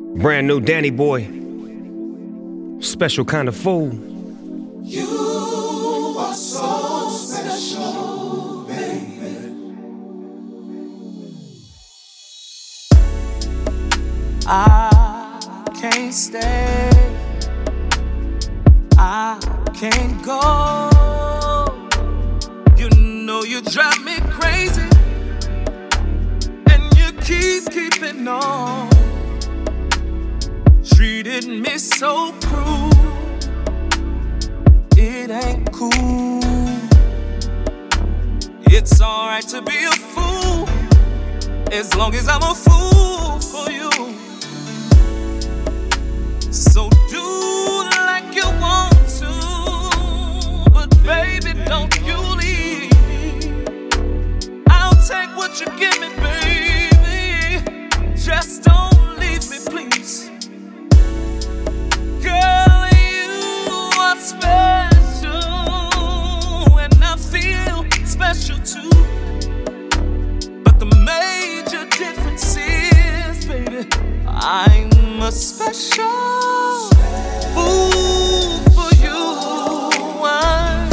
Brand new Danny Boy. Special kind of fool. You are so special, baby. I can't stay. I can't go. You know you drive me crazy, and you keeping on. Treated me so cruel. It ain't cool. It's alright to be a fool, as long as I'm a fool for you. So do like you want to, but baby, don't you leave. I'll take what you give me, baby. Just don't leave me, please. Girl, you are special, and I feel special too. But the major difference is, baby, I'm a special fool for you. I'm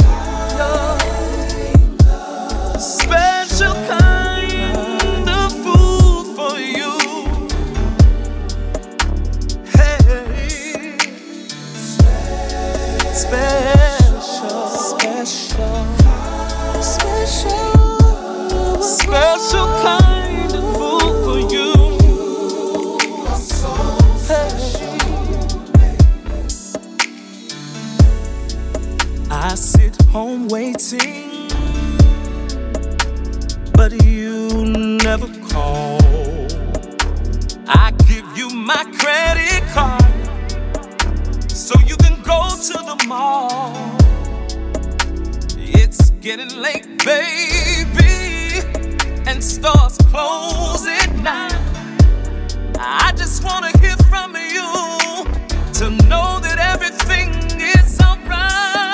a special kind of fool for you. Hey, special kind of fool for you. I sit home waiting, but you never call. I give you my credit card so you can go to the mall. It's getting late, baby, and stores close at 9. I just wanna hear from you to know that everything is alright.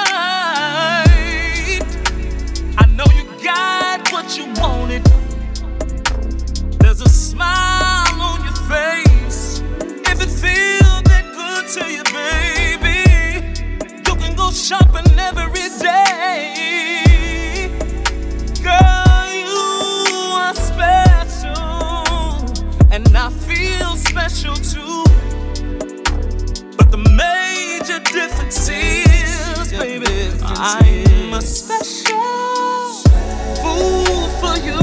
I know you got what you wanted. There's a smile on your face. If it feels that good to you, baby, you can go shopping every day. Girl, you are special, and I feel special too. But the major difference is, baby, I'm a special fool for you.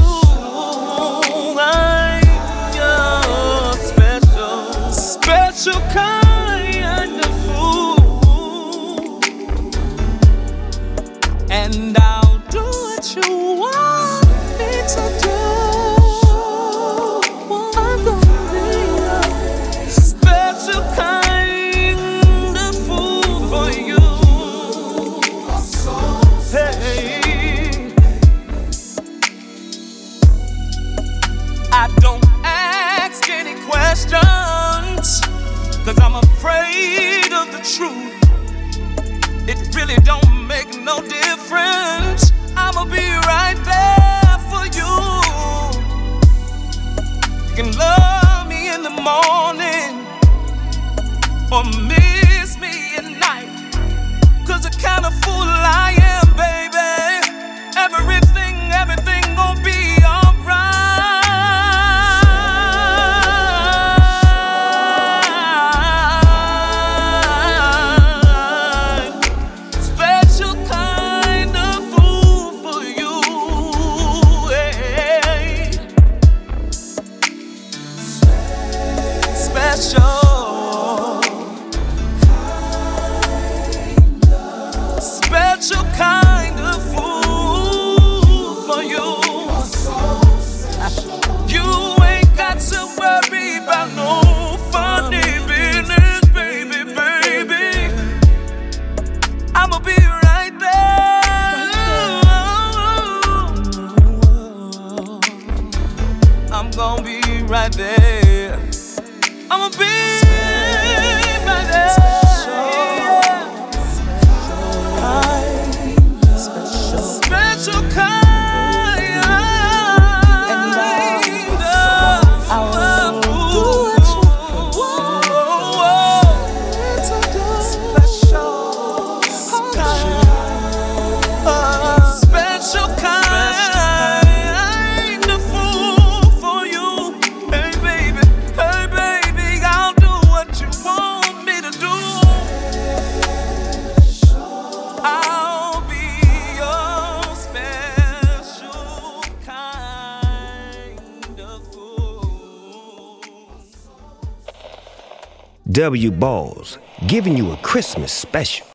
I'm your special kind of fool, and I'll do what you want me to do. I'm gonna be a special kind of fool for you. Hey, I don't ask any questions, 'cause I'm afraid of the truth. It really don't make no difference. I'ma be right there for you. You can love me in the morning or miss me at night, 'cause the kind of fool I am, baby, everything gon' be alright. Special kind of fool for you. Hey. Special. Special kind of fool for you. You ain't got to worry about no funny business, baby. I'ma be right there. I'm gonna be right there. I'ma be right there. Special kind, and I will do what you want. W. Balls, giving you a Christmas special.